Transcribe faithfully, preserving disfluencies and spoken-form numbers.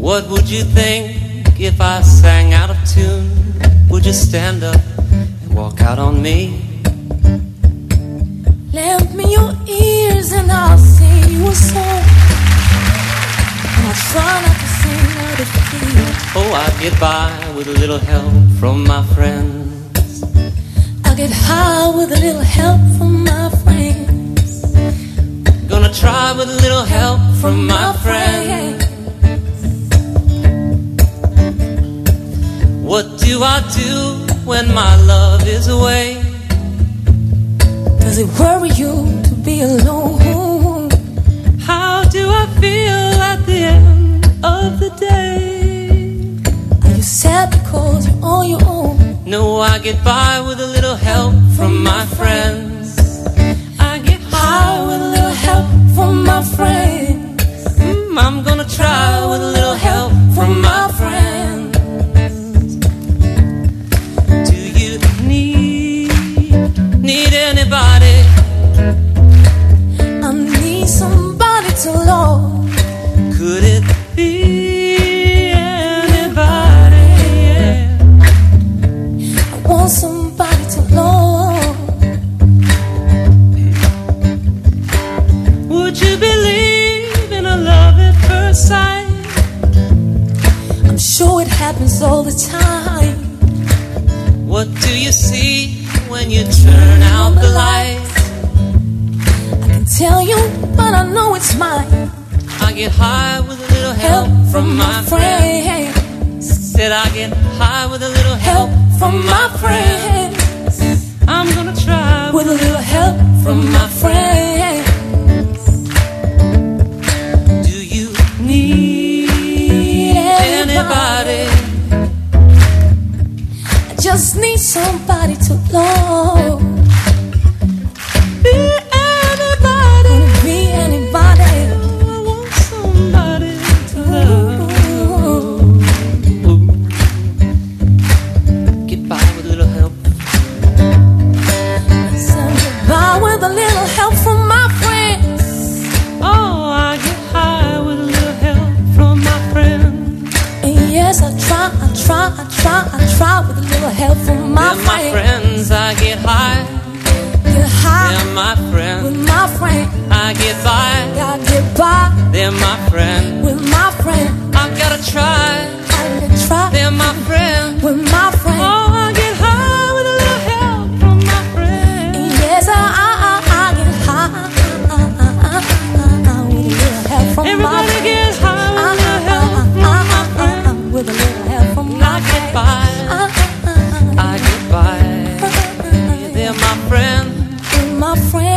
What would you think if I sang out of tune? Would you stand up and walk out on me? Lend me your ears and I'll sing you a song. And I'll try not to sing out of key. Oh, I'll get by with a little help from my friends. I'll get high with a little help from my friends. Gonna try with a little help from my friends. What do I do when my love is away? Does it worry you to be alone? How do I feel at the end of the day? Are you sad because you're on your own? No, I get by with a little help from my friends. I get high with a little help from my friends. Mm, I'm gonna try with a little help from my friends. Do you need, need anybody? I need somebody to love. Could it be anybody? Yeah. I want somebody to love. Would you believe in a love at first sight? I'm sure it happens all the time. What do you see when you turn out the lights? I can tell you, but I know it's mine. I get high with a little help from my friends. Said I get high with a little help from my friends. I'm gonna try with a little help from my friends. Do you need anybody? I just need somebody to love. Be anybody. Be anybody. I want somebody to love. Ooh. Get by with a little help. Get by with a little help from my friends. Oh, I get high with a little help from my friends. And yes, I try, I try, I try, I try with a little help from my They're my friends. I get high. Get high. They're my friends. With my friend. I get by. I get by. They're my friend. With my friend. I've gotta try. I gotta try. They're my friend. With my friend. Oh, I get high with a little help from my friend. And yes, I, I, I, I get high. I, I, I, I, with a little help from Everybody my friend. get high with a little help from my friend. With a little help from my I get by. I get by. They're my friend. With my friend.